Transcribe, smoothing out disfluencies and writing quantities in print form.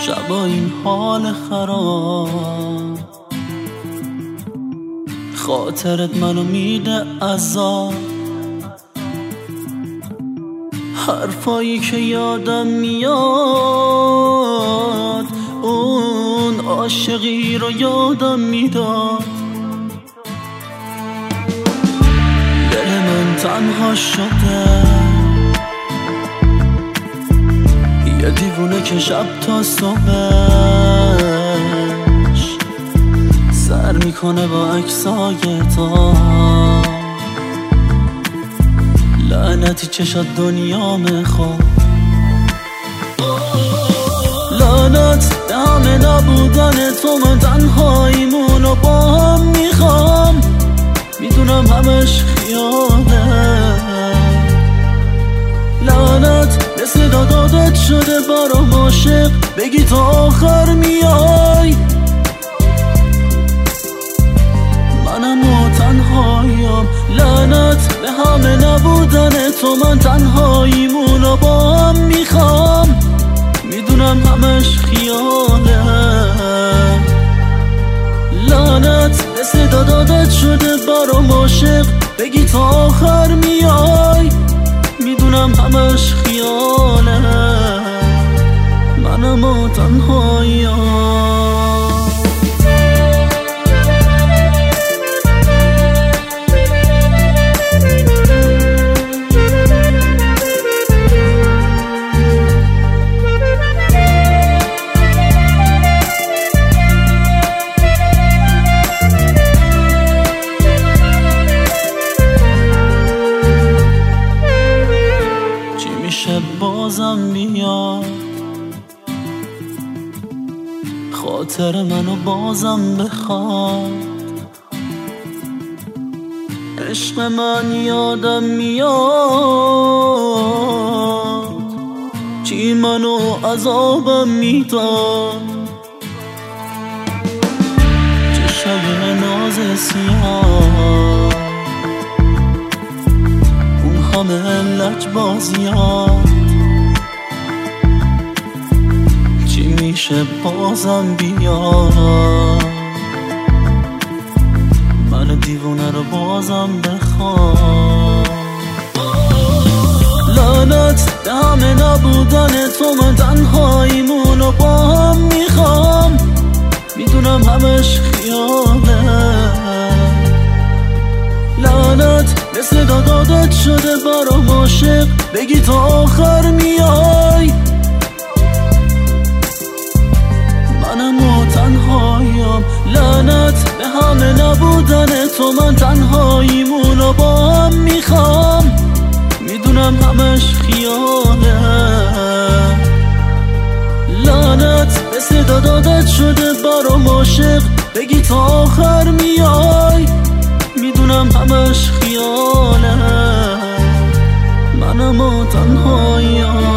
شبا این حال خراب، خاطرت منو میده عذاب. حرفایی که یادم میاد، اون عاشقی رو یادم میداد. دل من تنها شده، یه دیوونه که شب تا صبحش سر میکنه با عکسای تو. لعنتی چشات دنیا میخواد، لعنت به همه نبودن تو. من تنهاییمونو با هم میخوام، میدونم همش خیاله. لعنت به صدا دادت شده برام عاشق، بگی تا آخر میای. منم و تنهاییم، لعنت به همه نبودن تو. من تنهاییمونو با هم میخوام، میدونم همش خیاله. لعنت به صدا دادت شده برام عاشق، بگی تا آخر میای. میدونم همش خیاله، منم و تنهاییم. بازم بیاد خاطر منو بازم بخواد. عشق من یادم میاد، چی منو عذابم میداد. چشای ناز سیاه، اون همه لجبازیات. چی میشه بازم بیاد، من دیوونه رو بازم بخوام. لعنت به همه نبودن تو. من تنهاییمونو با هم میخوام، میدونم همش خیاله. لعنت به صدا دادت شده برام عاشق، بگی تا آخر میای. منم و تنهاییم، لعنت به همه نبودن تو. من تنهاییمونو با هم میخوام، میدونم همش خیاله. لعنت به صدا دادت شده برام عاشق، بگی تا آخر میای. میدونم همش خیاله، منم و تنهاییم.